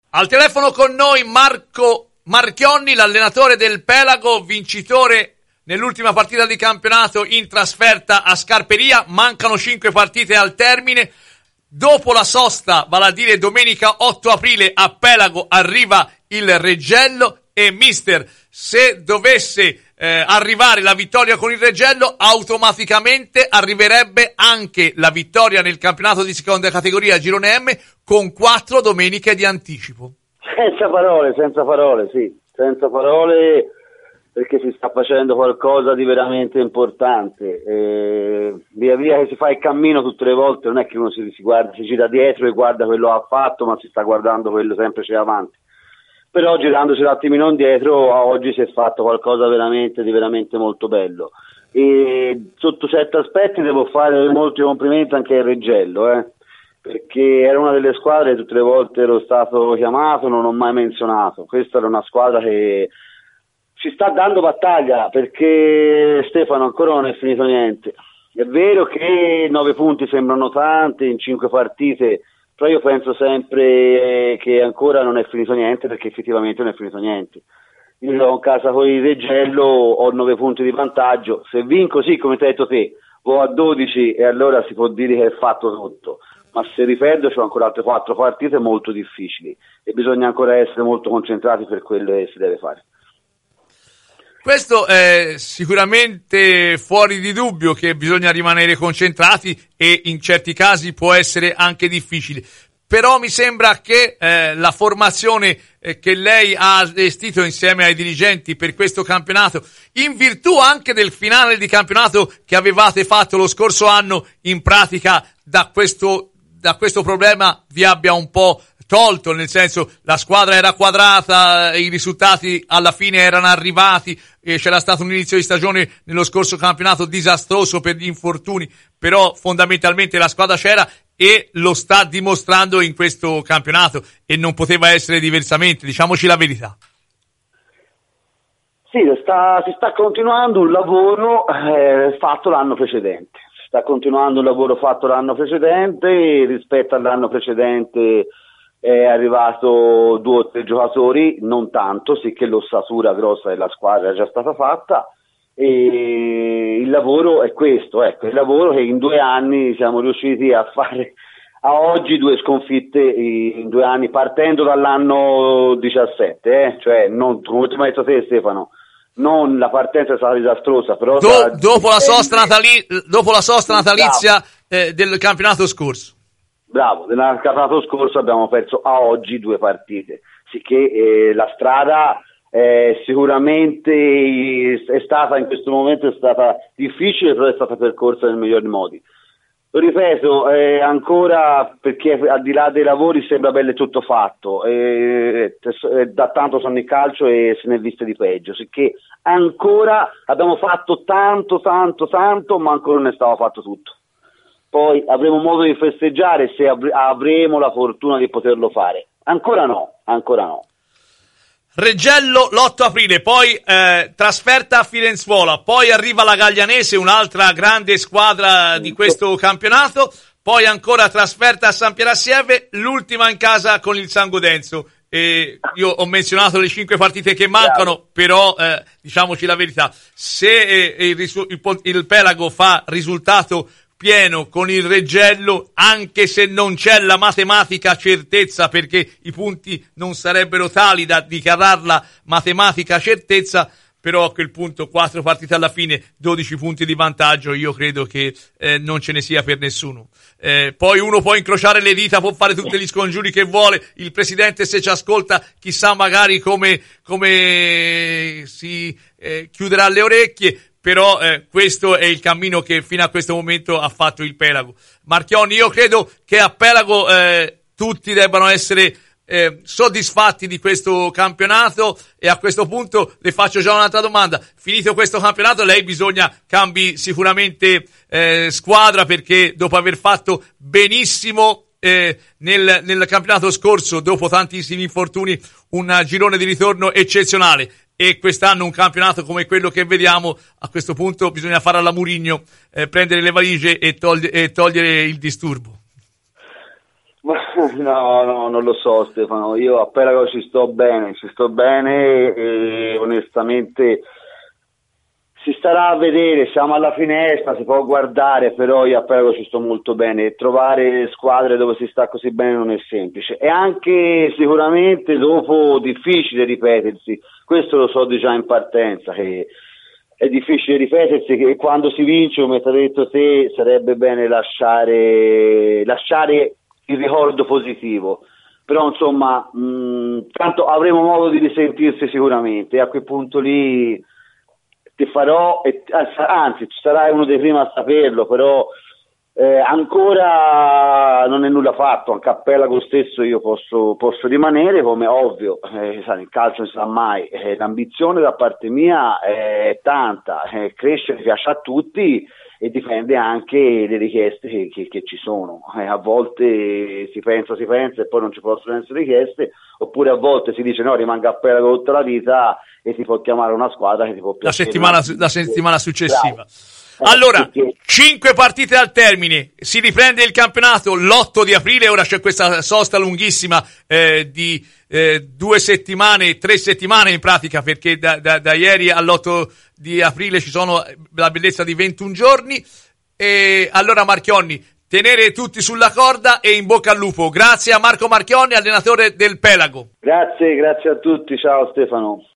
Al telefono con noi Marco Marchionni, l'allenatore del Pelago, vincitore nell'ultima partita di campionato in trasferta a Scarperia. Mancano 5 partite al termine. Dopo la sosta, vale a dire domenica 8 aprile, a Pelago arriva il Reggello e mister, se dovesse arrivare la vittoria con il Reggello, automaticamente arriverebbe anche la vittoria nel campionato di seconda categoria Girone M con 4 domeniche di anticipo. Senza parole, sì, senza parole, perché si sta facendo qualcosa di veramente importante. Via via che si fa il cammino, tutte le volte non è che uno si guarda, si gira dietro e guarda quello che ha fatto, ma si sta guardando quello sempre c'è avanti. Però girandosi un attimino indietro, a oggi si è fatto qualcosa di veramente molto bello. E sotto certi aspetti devo fare molti complimenti anche al Reggello, perché era una delle squadre che tutte le volte ero stato chiamato, non ho mai menzionato. Questa era una squadra che ci sta dando battaglia, perché Stefano ancora non è finito niente. È vero che 9 punti sembrano tanti in 5 partite, però io penso sempre che ancora non è finito niente, perché effettivamente non è finito niente. Io sono in casa con il Reggello, ho 9 punti di vantaggio, se vinco sì, come ti hai detto te, vado a 12 e allora si può dire che è fatto tutto, ma se riperdo c'ho ancora altre 4 partite molto difficili e bisogna ancora essere molto concentrati per quello che si deve fare. Questo è sicuramente fuori di dubbio, che bisogna rimanere concentrati e in certi casi può essere anche difficile. Però mi sembra che la formazione che lei ha allestito insieme ai dirigenti per questo campionato, in virtù anche del finale di campionato che avevate fatto lo scorso anno, in pratica da questo problema vi abbia un po' tolto, nel senso la squadra era quadrata, i risultati alla fine erano arrivati e c'era stato un inizio di stagione nello scorso campionato disastroso per gli infortuni, però fondamentalmente la squadra c'era e lo sta dimostrando in questo campionato e non poteva essere diversamente, diciamoci la verità. Sì, si sta continuando un lavoro fatto l'anno precedente. Sta continuando un lavoro fatto l'anno precedente, rispetto all'anno precedente è arrivato 2 o 3 giocatori, non tanto, sì che l'ossatura grossa della squadra è già stata fatta, e il lavoro è questo, ecco, il lavoro che in 2 anni siamo riusciti a fare a oggi 2 sconfitte in 2 anni, partendo dall'anno 17, cioè non, come ti hai detto te Stefano, non la partenza è stata disastrosa, però dopo la sosta natalizia del campionato scorso. Bravo, nel campionato scorso abbiamo perso a oggi 2 partite, sicché la strada sicuramente è stata in questo momento è stata difficile, però è stata percorsa nel miglior modi. Lo ripeto, ancora, perché al di là dei lavori sembra bello tutto fatto, da tanto sono in calcio e se ne è viste di peggio, sicché ancora abbiamo fatto tanto, ma ancora non è stato fatto tutto. Poi avremo modo di festeggiare se avremo la fortuna di poterlo fare. Ancora no. Reggello l'8 aprile, poi trasferta a Firenzuola, poi arriva la Gaglianese, un'altra grande squadra di questo campionato, poi ancora trasferta a San Pierassieve, l'ultima in casa con il San Godenzo. Io ho menzionato le 5 partite che mancano, però diciamoci la verità, se il Pelago fa risultato pieno con il Reggello, anche se non c'è la matematica certezza, perché i punti non sarebbero tali da dichiararla matematica certezza, però a quel punto 4 partite alla fine, 12 punti di vantaggio, io credo che non ce ne sia per nessuno. Poi uno può incrociare le dita, può fare tutti gli scongiuri che vuole, il presidente se ci ascolta chissà magari come si chiuderà le orecchie, però questo è il cammino che fino a questo momento ha fatto il Pelago. Marchionni, io credo che a Pelago tutti debbano essere soddisfatti di questo campionato, e a questo punto le faccio già un'altra domanda: finito questo campionato lei cambi sicuramente squadra, perché dopo aver fatto benissimo nel campionato scorso, dopo tantissimi infortuni, un girone di ritorno eccezionale, e quest'anno un campionato come quello che vediamo, a questo punto bisogna fare alla Mourinho, prendere le valigie e togliere il disturbo. No, non lo so Stefano, io a Pelago ci sto bene e onestamente si starà a vedere, siamo alla finestra, si può guardare, però io a Pelago ci sto molto bene. Trovare squadre dove si sta così bene non è semplice. E anche sicuramente dopo difficile ripetersi, questo lo so già in partenza, che è difficile ripetersi, che quando si vince, come ti ha detto te, sarebbe bene lasciare il ricordo positivo. Però insomma, tanto avremo modo di risentirsi sicuramente, e a quel punto lì ti farò, anzi sarai uno dei primi a saperlo, però ancora non è nulla fatto. Anche a Pelago stesso io posso rimanere, come ovvio, sai, il calcio non si sa mai, l'ambizione da parte mia è tanta, crescere piace a tutti e dipende anche le richieste che ci sono. A volte si pensa e poi non ci possono essere richieste, oppure a volte si dice no, rimanga a Pelago tutta la vita e si può chiamare una squadra che ti può piacere. La settimana successiva. Bravo. Allora, 5 partite al termine, si riprende il campionato l'8 di aprile, ora c'è questa sosta lunghissima di 2 settimane, 3 settimane in pratica, perché da ieri all'8 di aprile ci sono la bellezza di 21 giorni. E allora Marchionni, tenere tutti sulla corda e in bocca al lupo. Grazie a Marco Marchionni, allenatore del Pelago. Grazie a tutti, ciao Stefano.